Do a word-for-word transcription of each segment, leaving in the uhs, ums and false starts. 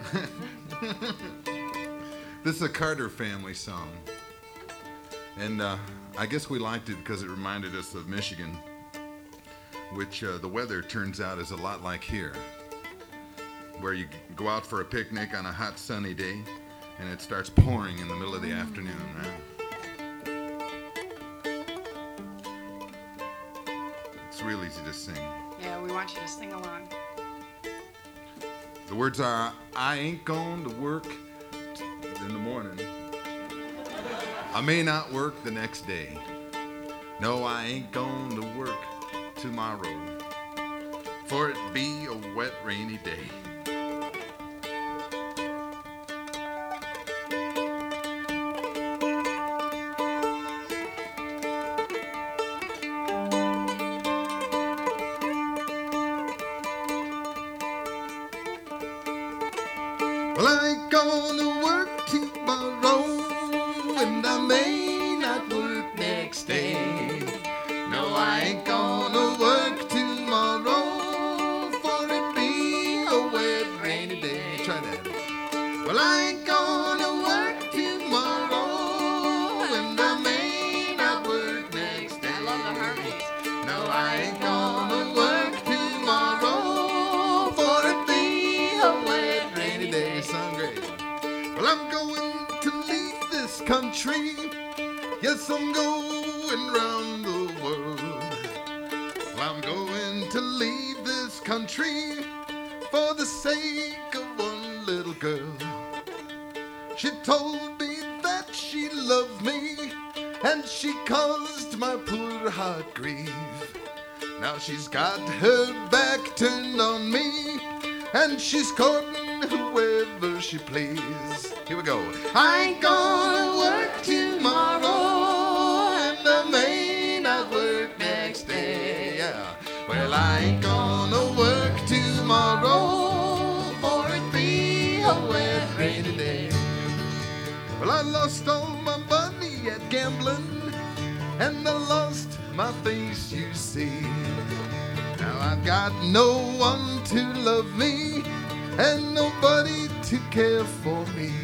This is a Carter family song. And uh, I guess we liked it because it reminded us of Michigan, which uh, the weather turns out is a lot like here, where you go out for a picnic on a hot sunny day and it starts pouring in the middle of the afternoon, right? It's real easy to sing. Yeah, we want you to sing along. The words are, I ain't going to work in the morning. I may not work the next day. No, I ain't going to work tomorrow, for it be a wet, rainy day. Well, I ain't gonna work tomorrow, and I may not work next day. No, I ain't gonna work tomorrow, for it be a wet, rainy day. Try that. Well, I ain't gonna work tomorrow, and I may not work next day. I love the harmonies. No, I ain't gonna work tomorrow, for it be a wet, rainy day. Sound great. Well, I'm going to leave this country. Yes, I'm going round the world. Well, I'm going to leave this country for the sake of one little girl. She told me that she loved me, and she caused my poor heart grief. Now she's got her back turned on me, and she's courting whoever she please. Here we go. I ain't gonna work tomorrow, and I may not work next day. Yeah. Well, I ain't gonna work tomorrow, for it be a wet, rainy day. Well, I lost all my money at gambling, and I lost my face, you see. Now I've got no one to love me, and nobody to care for me.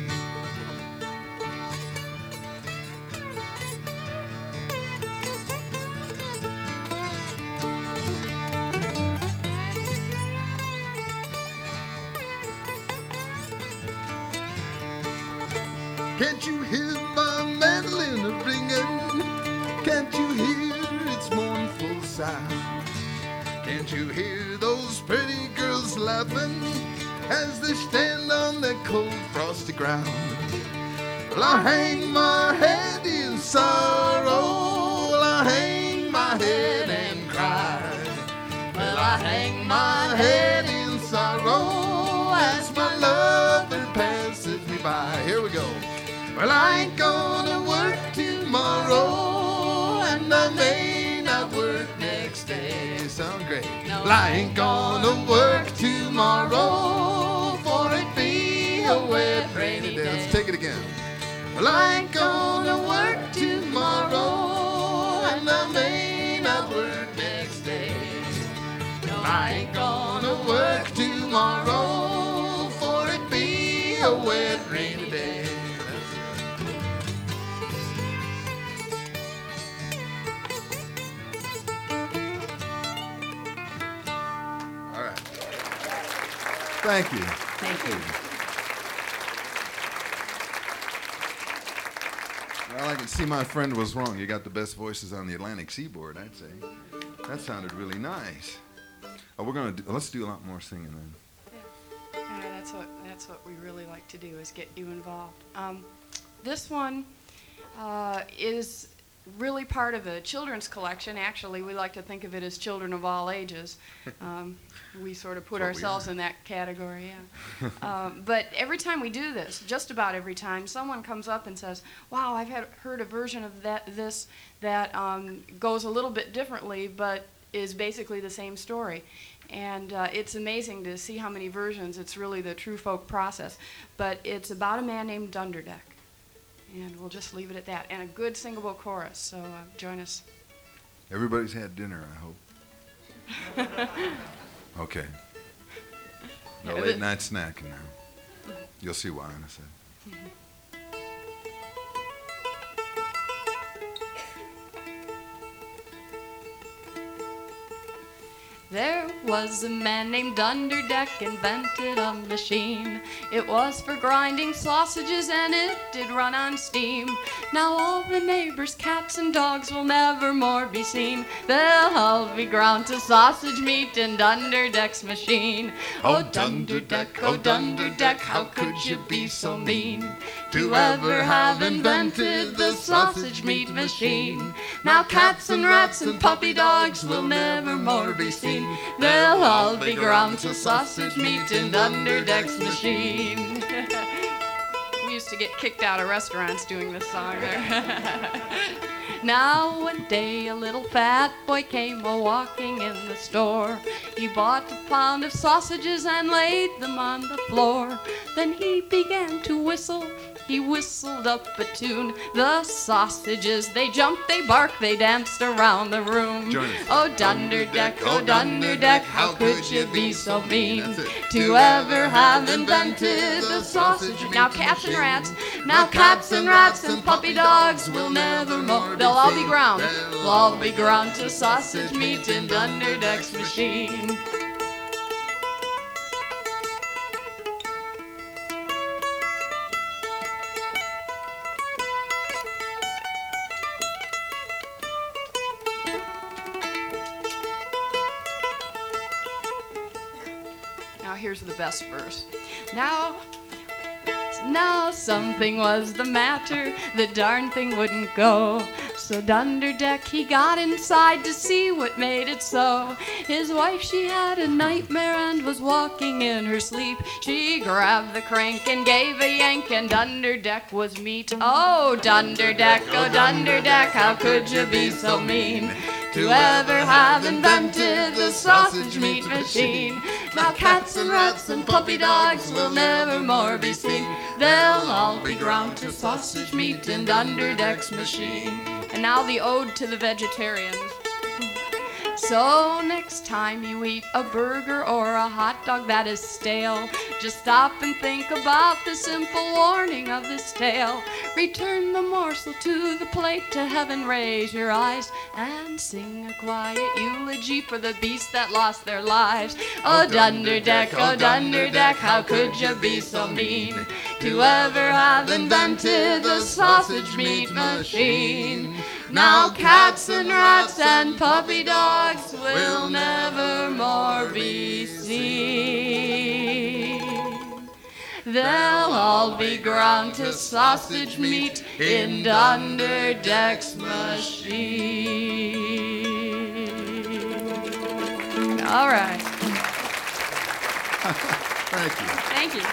Can't you hear my mandolin a ringing? Can't you hear its mournful sound? Can't you hear those pretty girls laughing as they stand on the cold frosty ground? Well, I hang my head in sorrow, well, I hang my head and cry. Well, I hang my head in sorrow as my lover passes me by. Here we go. Well, I ain't gonna work tomorrow, and I may not work next day. Sound great. No, well, I ain't gonna work tomorrow, for it be a wet, rainy day. Let's take it again. Well, I ain't gonna work tomorrow, and I may not work next day. No, I ain't gonna work tomorrow, for it be a wet, rainy day. All right. Thank you. Thank you. Well, I can see my friend was wrong. You got the best voices on the Atlantic seaboard, I'd say. That sounded really nice. Oh, we're gonna do, let's do a lot more singing then. Yeah, that's what that's what we really like to do, is get you involved. Um, this one uh, is really part of a children's collection. Actually, we like to think of it as children of all ages. Um, we sort of put ourselves in that category, yeah. um, but every time we do this, just about every time, someone comes up and says, wow, I've had, heard a version of that this that um, goes a little bit differently, but is basically the same story. And uh, it's amazing to see how many versions. It's really the true folk process. But it's about a man named Dunderdeck. And we'll just leave it at that. And a good singable chorus, so uh, join us. Everybody's had dinner, I hope. Okay. No Yeah, late the- night snacking now. You'll see why in a second. There was a man named Dunderdeck invented a machine. It was for grinding sausages and it did run on steam. Now all the neighbors' cats and dogs will never more be seen. They'll all be ground to sausage meat in Dunderdeck's machine. Oh Dunderdeck, oh Dunderdeck, how could you be so mean to ever have invented the sausage meat machine? Now cats and rats and puppy dogs will never more be seen. They'll all be ground to sausage meat in Dunderdeck's machine. We used to get kicked out of restaurants doing this song there. Now one day a little fat boy came a-walking in the store. He bought a pound of sausages and laid them on the floor. Then he began to whistle. He whistled up a tune. The sausages, they jumped, they barked, they danced around the room. Oh Dunderdeck, oh Dunderdeck, how could you be so mean to ever have invented the sausage? Now cats and rats, now cats and rats and puppy dogs will never more. They'll all be ground, they'll all be ground to sausage meat in Dunderdeck's machine. Here's the best verse. Now, now something was the matter, the darn thing wouldn't go. So Dunderdeck, he got inside to see what made it so. His wife, she had a nightmare and was walking in her sleep. She grabbed the crank and gave a yank and Dunderdeck was meat. Oh Dunderdeck, oh Dunderdeck, how could you be so mean to ever have invented the sausage meat machine? Now cats and rats and puppy dogs will never more be seen. They'll all be ground to sausage meat in Dunderdeck's machine. And now the ode to the vegetarians. So next time you eat a burger or a hot dog that is stale, just stop and think about the simple warning of this tale. Return the morsel to the plate, to heaven raise your eyes, and sing a quiet eulogy for the beasts that lost their lives. Oh Dunderdeck, oh Dunderdeck, how could you be so mean to ever have invented the sausage meat machine? Now cats and rats and puppy dogs will never more be seen. They'll all be ground to sausage meat in Dunderdeck's machine. All right. Thank you. Thank you.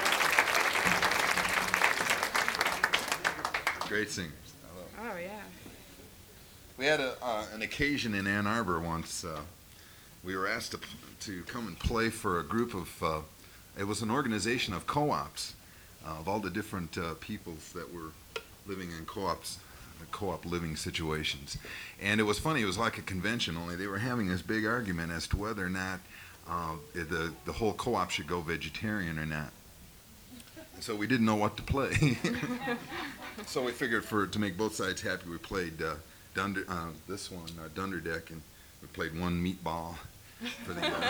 Great singers. Oh, yeah. We had a, uh, an occasion in Ann Arbor once. Uh, we were asked to, to come and play for a group of, uh, it was an organization of co-ops, uh, of all the different uh, peoples that were living in co-ops, co-op living situations. And it was funny, it was like a convention, only they were having this big argument as to whether or not uh, the, the whole co-op should go vegetarian or not. So we didn't know what to play. So we figured for to make both sides happy, we played uh, Dunder, uh, this one, uh, Dunderdeck, and we played one meatball for the uh,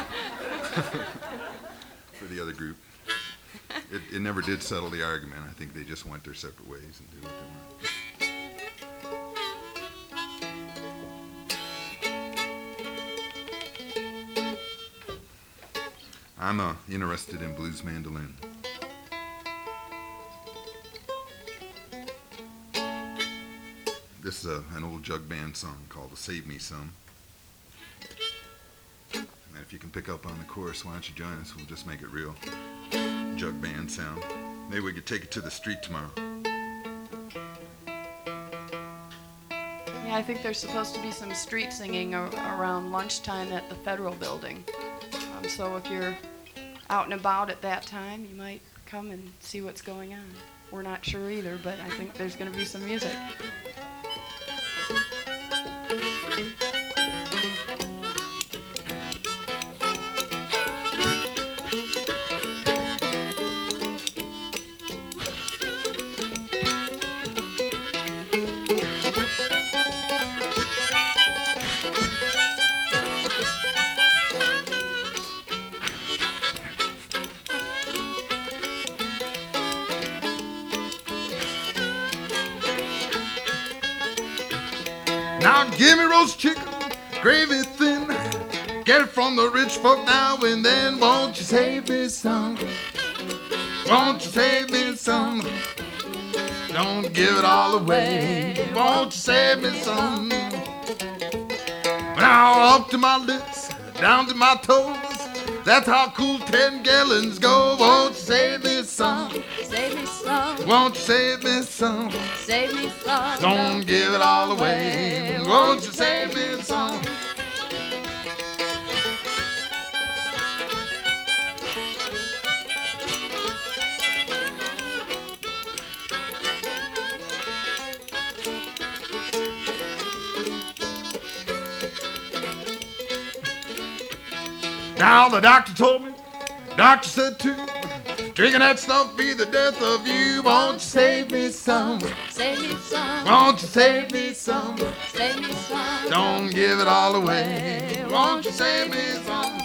for the other group. It, it never did settle the argument. I think they just went their separate ways and did what they wanted. I'm uh, interested in blues mandolin. This is a, an old jug band song called the Save Me Some. And if you can pick up on the chorus, why don't you join us? We'll just make it real jug band sound. Maybe we could take it to the street tomorrow. Yeah, I think there's supposed to be some street singing ar- around lunchtime at the Federal Building. Um, so if you're out and about at that time, you might come and see what's going on. We're not sure either, but I think there's going to be some music. Now give me roast chicken, gravy thin. Get it from the rich folk now and then. Won't you save me some? Won't you save me some? Don't give it all away. Won't you save me some? Now up to my lips, down to my toes. That's how cool ten gallons go. Won't you save me some? Save me some. Won't you save me some? Save me some. Don't give it all away. Won't you save me some? Now the doctor told me, doctor said too, drinking that stuff be the death of you. Won't you save me some? Save me some. Won't you save me some? Save me some. Don't give it all away. Won't you save me some?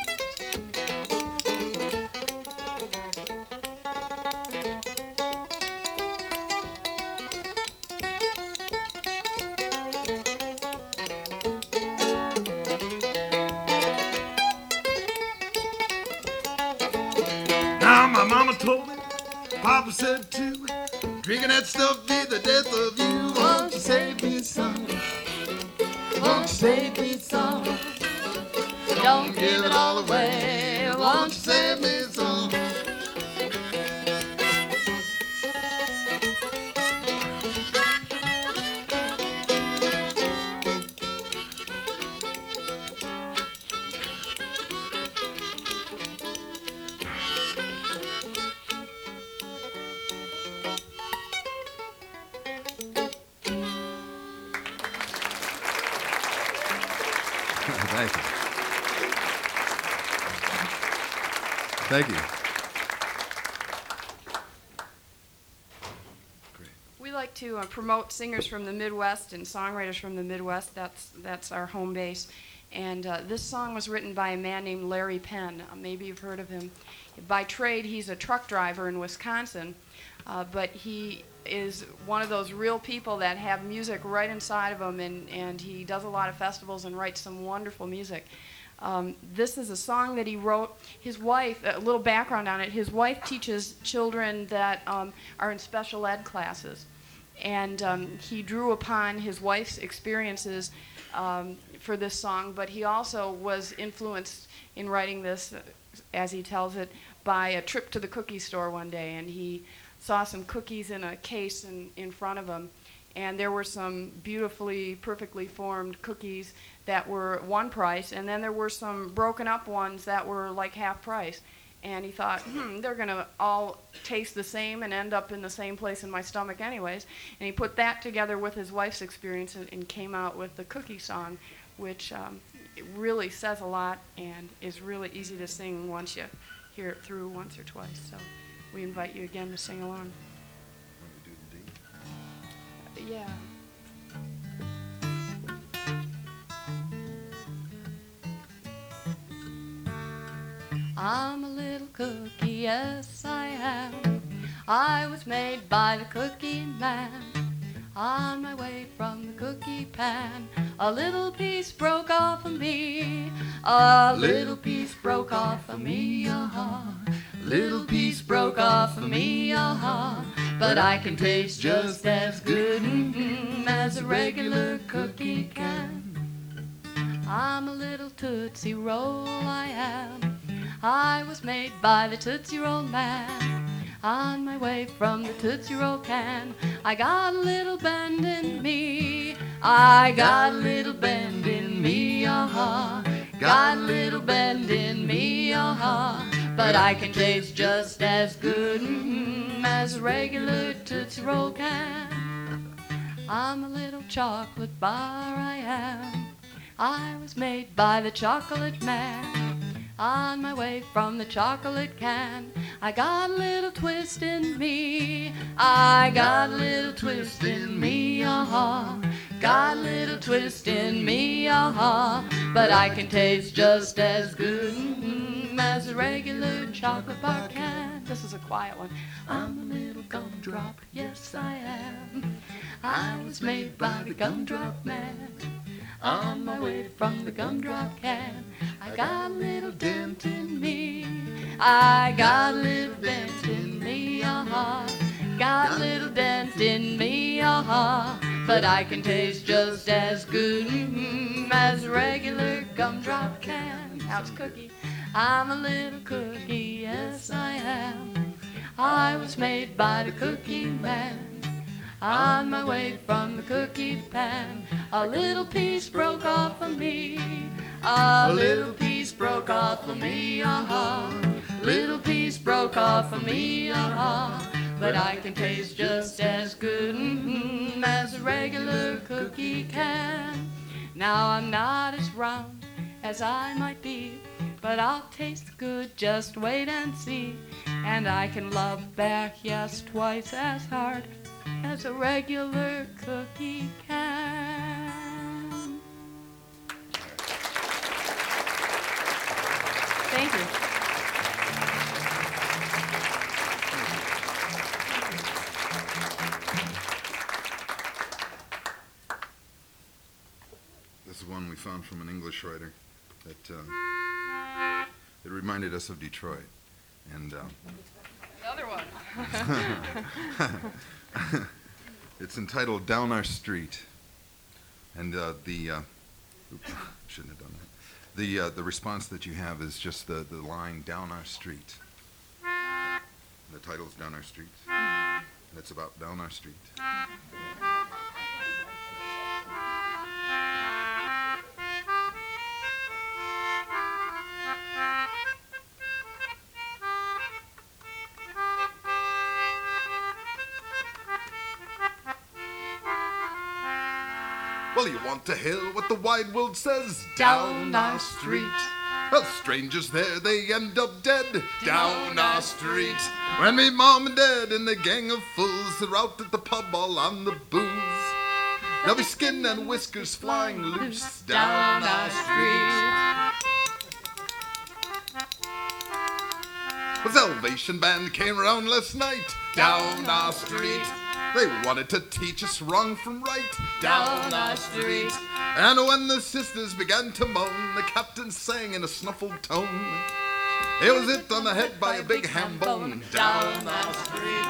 Now my mama told me, Papa said too, drinking that stuff be the death of you. Won't you save me some? Won't you save me some? Don't Give it all away. Won't you save me some? Thank you. Thank you. We like to uh, promote singers from the Midwest and songwriters from the Midwest. That's that's our home base. And uh, this song was written by a man named Larry Penn. Uh, maybe you've heard of him. By trade, he's a truck driver in Wisconsin, uh, but he is one of those real people that have music right inside of him, and, and he does a lot of festivals and writes some wonderful music. Um, this is a song that he wrote. His wife, a little background on it, his wife teaches children that um, are in special ed classes. And um, he drew upon his wife's experiences um, for this song, but he also was influenced in writing this, as he tells it, by a trip to the cookie store one day, and he saw some cookies in a case in, in front of him, and there were some beautifully, perfectly formed cookies that were one price, and then there were some broken up ones that were like half price. And he thought, hmm, they're going to all taste the same and end up in the same place in my stomach anyways. And he put that together with his wife's experience and, and came out with the Cookie Song, which um, it really says a lot and is really easy to sing once you hear it through once or twice. So we invite you again to sing along. Yeah. I'm a little cookie, yes I am. I was made by the cookie man. On my way from the cookie pan, a little piece broke off of me. A little piece broke off of me, uh-huh. Little piece broke off of me, uh-huh. But I can taste just as good mm-hmm, as a regular cookie can. I'm a little Tootsie Roll, I am. I was made by the Tootsie Roll man. On my way from the Tootsie Roll can, I got a little bend in me. I got a little bend in me, uh-huh. Got a little bend in me, uh-huh. But I can taste just as good mm-hmm, as a regular Tootsie Roll can. I'm a little chocolate bar, I am. I was made by the chocolate man. On my way from the chocolate can, I got a little twist in me. I got a little twist in me, uh-huh. Got a little twist in me, uh-huh. But I can taste just as good mm-hmm, as a regular chocolate bar can. This is a quiet one. I'm a little gumdrop, yes I am. I was made by the gumdrop man. On my way from the gumdrop can, I got a little dent in me. I got a little dent in me, uh-huh. Got a little dent in me, uh-huh. But I can taste just as good mm-hmm, as a regular gumdrop can. Now it's Cookie. I'm a little cookie, yes I am. I was made by the cookie man. On my way from the cookie pan, a little piece broke off of me. A little piece broke off of me, uh-huh. Little piece broke off of me, uh-huh. But I can taste just as good mm-hmm, as a regular cookie can. Now I'm not as round as I might be, but I'll taste good, just wait and see. And I can love back, yes, twice as hard as a regular cookie can. Thank you. This is one we found from an English writer that uh, it reminded us of Detroit. And uh, Another one. it's entitled Down Our Street. And uh, the, uh, oops, shouldn't have done that. The, uh, the response that you have is just the, the line, down our street. And the title's Down Our Street. And it's about down our street. Well, you want to hear what the wide world says? Down our street. Well, strangers there, they end up dead. Down our street. When me mom and dad and the gang of fools are out at the pub all on the booze. There'll be skin and whiskers flying loose down our street. The Salvation Band came around last night down our street. They wanted to teach us wrong from right down our street. And when the sisters began to moan, the captain sang in a snuffled tone. It was hit on the head by a big ham bone down our street.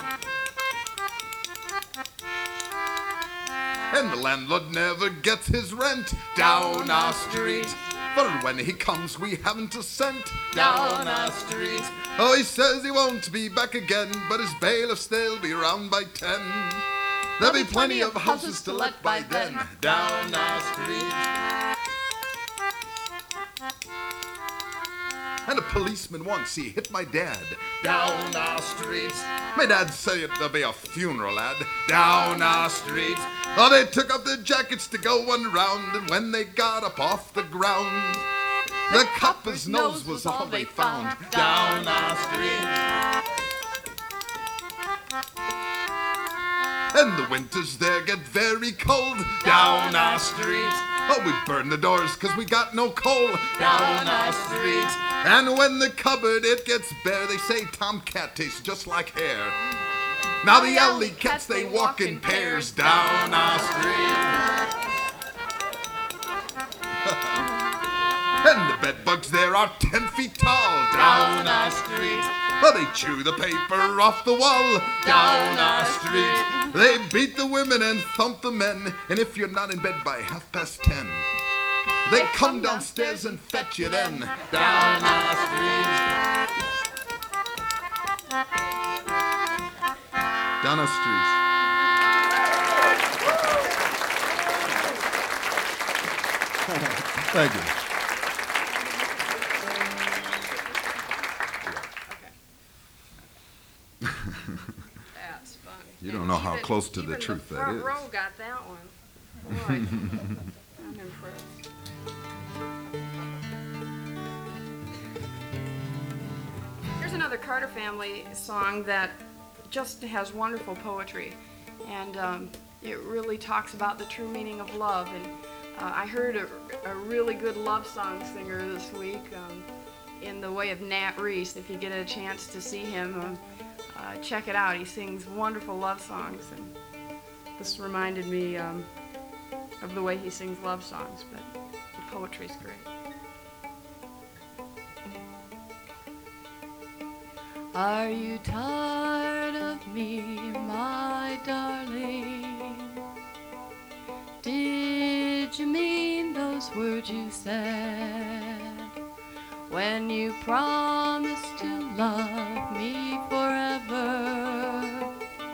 And the landlord never gets his rent down our street. For when he comes, we haven't a cent down our street. Oh, he says he won't be back again, but his bailiffs, they'll be around by ten. There'll be plenty of houses to let by then down our street. And a policeman once, he hit my dad down our street. My dad said there'll be a funeral, lad, down our street. Oh, they took off their jackets to go one round, and when they got up off the ground, the copper's nose was all they found down our street. And the winters there get very cold down our street. Oh, we burn the doors 'cause we got no coal down our street. And when the cupboard it gets bare, they say tomcat tastes just like hair. Now the alley cats, they walk in pairs down our street. And the bedbugs there are ten feet tall down our street. Oh, they chew the paper off the wall down our street. They beat the women and thump the men, and if you're not in bed by half past ten, they come downstairs and fetch you then down our street. Down our street. Thank you. That's funny. You don't know how Even- close to the even truth that front is. row got that one. Boy, I'm impressed. Here's another Carter Family song that just has wonderful poetry, and um, it really talks about the true meaning of love. And uh, I heard a, a really good love song singer this week. Um, in the way of Nat Reese. If you get a chance to see him, um, uh, check it out. He sings wonderful love songs, and this reminded me um, of the way he sings love songs, but the poetry's great. Are you tired of me, my darling? Did you mean those words you said when you promised to love me forever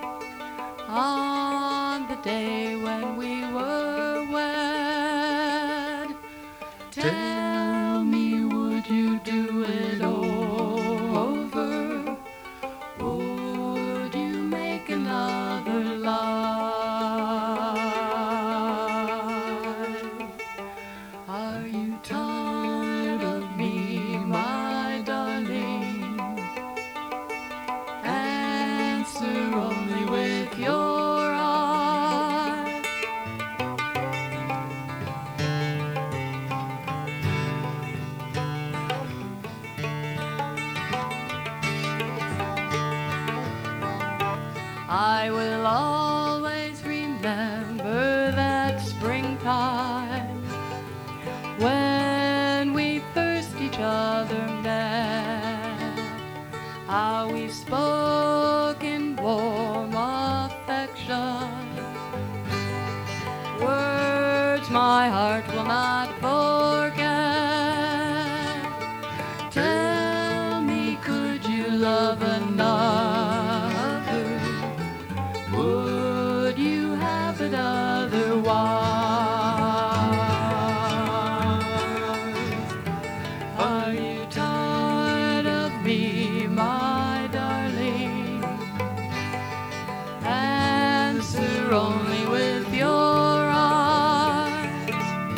on the day when we were wed? Tell me, would you do it over? Would you make another love? Are you tired of me, my darling? Answer only with your eyes. I will always remember that springtime when we first each other met, how we spoke in warm affection, words my heart will not forget. Tell me, could you love another? Would you have it otherwise? Are you tired of me, my darling? Answer only with your eyes.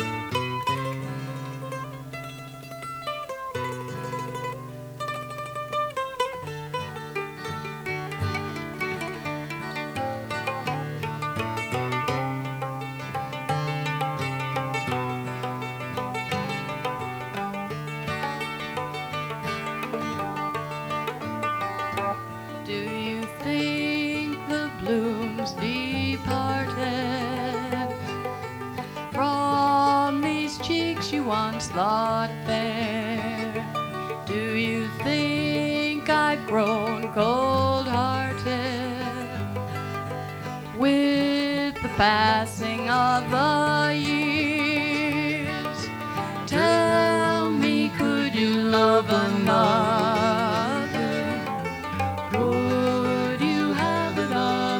Do you think the blooms departed from these cheeks you once thought fair? Do you think I've grown cold-hearted with the passing of the years? Tell me, could you love another? Would you have it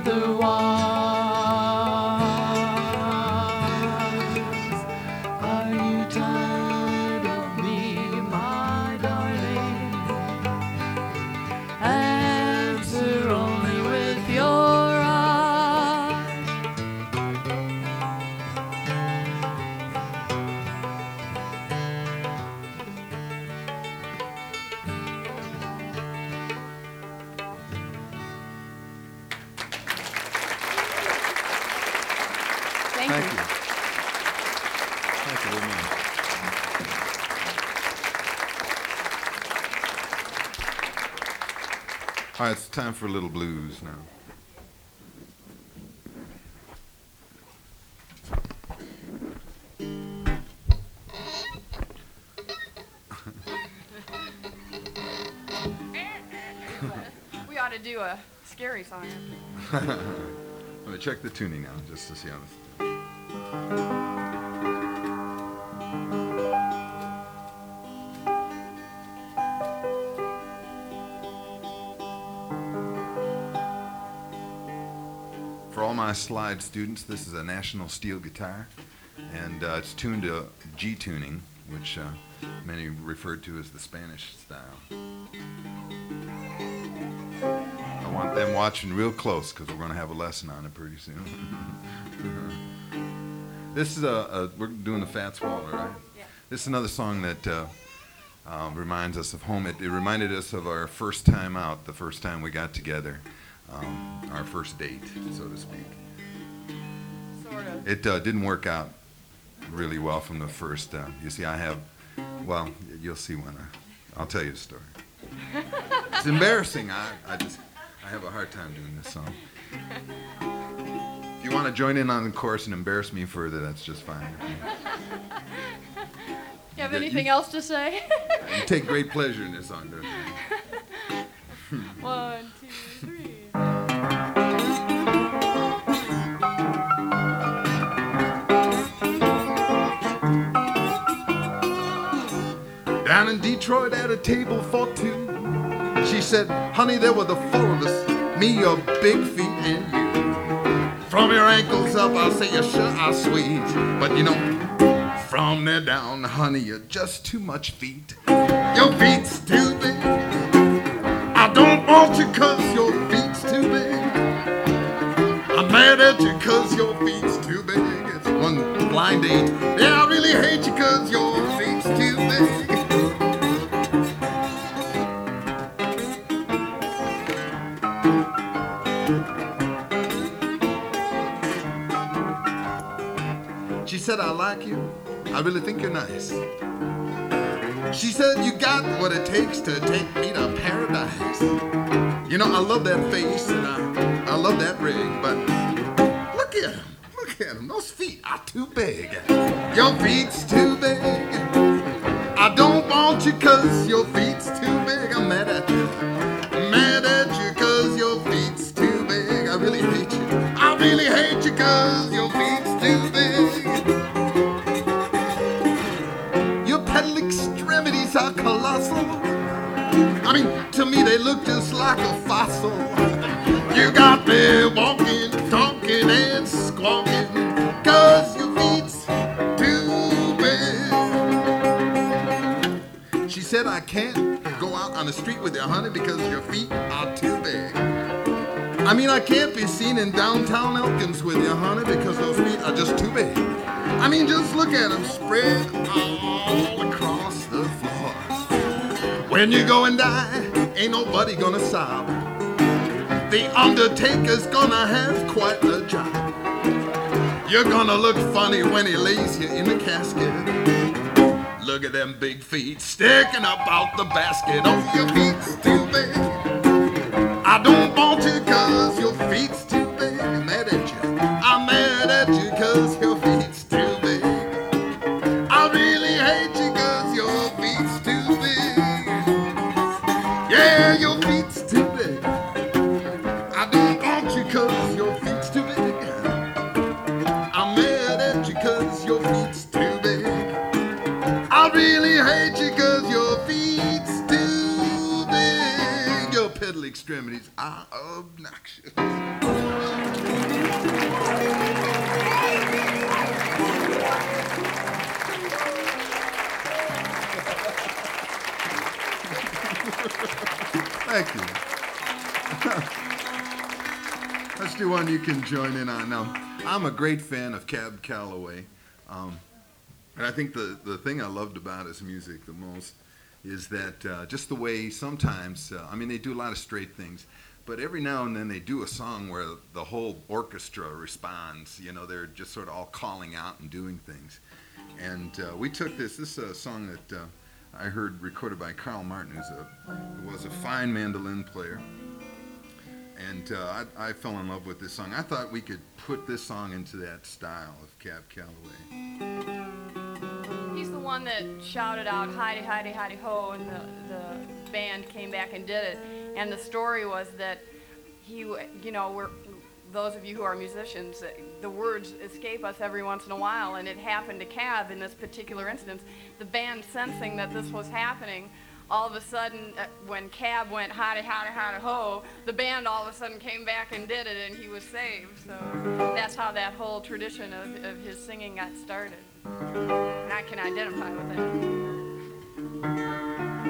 otherwise? Are you tired of me, my darling? Answer only with your eyes. Thank, Thank you. you. Thank you very much. All right, it's time for a little blues now. We ought to do a scary song. Let me check the tuning now, just to see how this. For all my slide students, this is a National Steel guitar, and uh, it's tuned to G tuning, which uh, many refer to as the Spanish style. I want them watching real close because we're going to have a lesson on it pretty soon. This is a, a we're doing the Fats Waller, right? Yeah. This is another song that uh, uh, reminds us of home. It, it reminded us of our first time out, the first time we got together, um, our first date, so to speak. Sort of. It uh, didn't work out really well from the first. Uh, you see, I have, well, you'll see when I, I'll tell you the story. It's embarrassing. I, I just, I have a hard time doing this song. If you want to join in on the chorus and embarrass me further, that's just fine. You have You- anything you- else to say? You take great pleasure in this song, don't you? One, two, three. Down in Detroit at a table for two, she said, honey, there were the four of us, me, your big feet, and you. From your ankles up, I'll say you sure are sweet. But you know, from there down, honey, you're just too much feet. Your feet's too big. I don't want you cause your feet's too big. I'm mad at you cause your feet's too big. It's one blind date. Yeah, I really hate you cause your feet's too big. She said, I like you. I really think you're nice. She said, you got what it takes to take me to paradise. You know, I love that face and I, I love that rig, but look at him. Look at him. Those feet are too big. Your feet's too big. I don't want you cause your feet's too big. I'm mad at you. I'm mad at you cause your feet's too big. I really hate you. I really hate you cause your feet's too big. Your pedal extremities are colossal. I mean, to me they look just like a fossil. You got me walking, talking, and squawking, cause your feet's too big. She said, I can't go out on the street with you, honey, because your feet are too big. I mean, I can't be seen in downtown Elkins with you, honey, because those feet are just too big. I mean, just look at them spread all across the floor. When you go and die, ain't nobody gonna sob. The undertaker's gonna have quite a job. You're gonna look funny when he lays you in the casket. Look at them big feet sticking up out the basket. Oh, your feet's too big. I don't want you cause your feet's too big. I'm mad at you. I'm mad at you cause your feet's too big. I really hate you cause your feet's too big. Yeah, your feet's too big. I don't want you cause your feet's too big. I'm mad at you cause your feet's too big. I really hate you cause your feet's too big. Your pedal extremities are obnoxious. Thank you. Let's do one you can join in on. Now, I'm a great fan of Cab Calloway. Um, and I think the, the thing I loved about his music the most is that uh, just the way sometimes, uh, I mean, they do a lot of straight things, but every now and then they do a song where the whole orchestra responds. You know, they're just sort of all calling out and doing things. And uh, we took this, this is a song that uh, I heard recorded by Carl Martin, who's a, who was a fine mandolin player. And uh, I, I fell in love with this song. I thought we could put this song into that style of Cab Calloway. He's the one that shouted out, "Heidi, Heidi, Heidi, ho," and the, the band came back and did it. And the story was that he, w- you know, we're, those of you who are musicians, the words escape us every once in a while, and it happened to Cab in this particular instance. The band, sensing that this was happening, all of a sudden, uh, when Cab went "Howdy, howdy, howdy, ho," the band all of a sudden came back and did it, and he was saved. So that's how that whole tradition of, of his singing got started. And I can identify with that.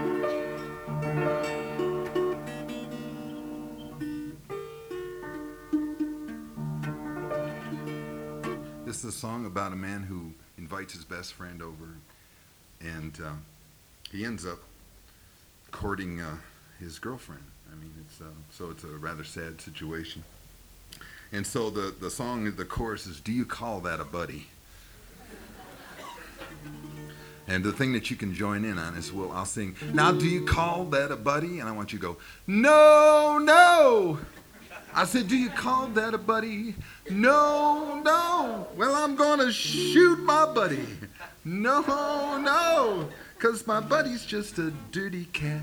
This is a song about a man who invites his best friend over, and uh, he ends up courting uh, his girlfriend. I mean, it's uh, so it's a rather sad situation. And so the, the song, the chorus is, "Do you call that a buddy?" And the thing that you can join in on is, well, I'll sing, now do you call that a buddy? And I want you to go, no, no. I said, do you call that a buddy? No, no. Well, I'm going to shoot my buddy. No, no, because my buddy's just a dirty cat.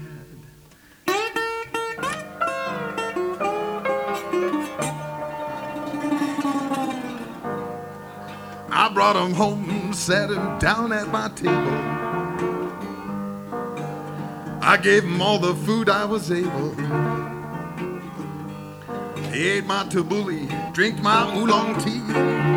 I brought him home, sat him down at my table. I gave him all the food I was able. He ate my tabbouleh, drink my oolong tea.